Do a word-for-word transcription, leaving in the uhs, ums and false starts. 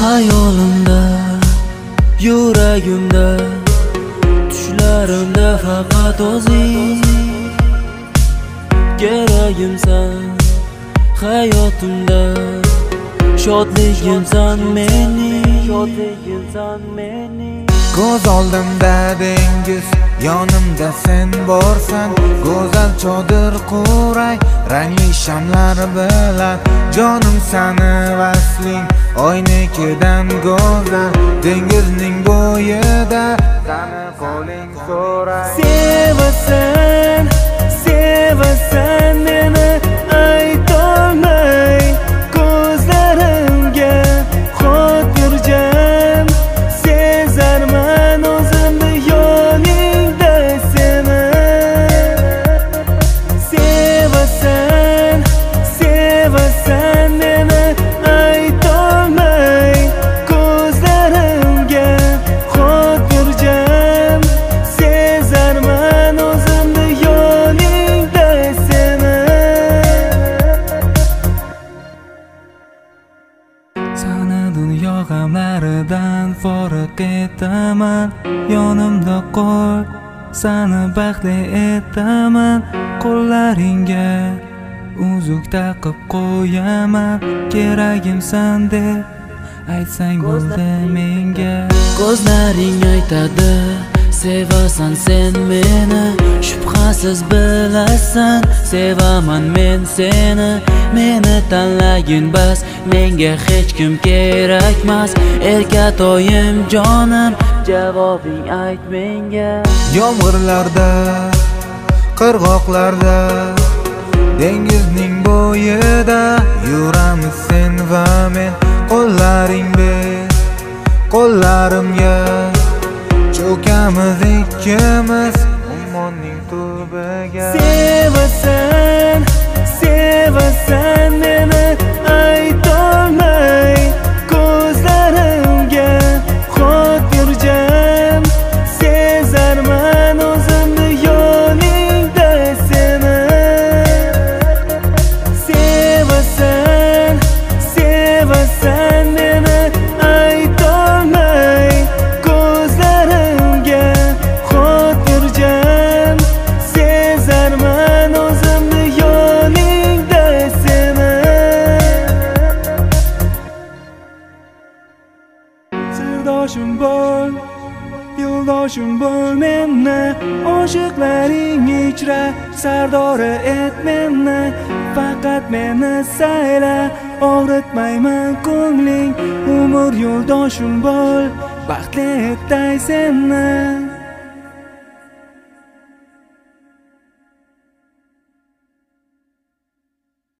Hayolimda, yuragimda, tushlarimda faqat o'zing keragimsan. Hayotimda shodligimsan mening, shodligimsan mening. Ko'z oldimda dengiz, yonimda sen borsan. Go'zal chodir quray, rangli shamlar bilan. Jonim sani vasling, oynikidan go'zal. Dengizning bo'yida sani qo'ling so'ray. Sevasan, sevasan meni aytolmay, ko'zlarimga xotirjam sezarman o'zimni yoningda seni. Sevasan, sevasan meni aytolmay, ko'zlarimga xotirjam sezarman o'zimni yoningda seni. Sani dunyo g'amlaridan forig' etaman. Yonimda qol, sani baxtli etaman. Qo'llaringga uzuk taqib qo'yaman. Keragimsan deb aytsang bo'ldi menga. Ko'zlaring aytadi, sevasan sen meni. Shubhasiz bilasan, sevaman men seni. Meni tanlagin bas, menga hech kim kerakmas. Erkatoyim jonim, javobing ayt menga. Yomg'irlarda, qirg'oqlarda, dengizning bo'yida yuramiz sen va men. Qo'llaring ber, qo'llarimga cho'kamiz ikkimiz ummonning tubiga. Sevasan, sevasan meni aytolmay, ko'zlarimga xotirjam sezarman o'zimni yoningda seni. Sevasan, sevasan meni aytolmay, ko'zlarimga xotirjam sezarman o'zimni yoningda seni. Sirdoshim bo'l, yo'ldoshim bo'l meni. Oshiqlaring ichra sardori et meni. Faqat meni sayla, og'ritmayman ko'ngling. Umr yo'ldoshim bo'l, baxtli etay seni.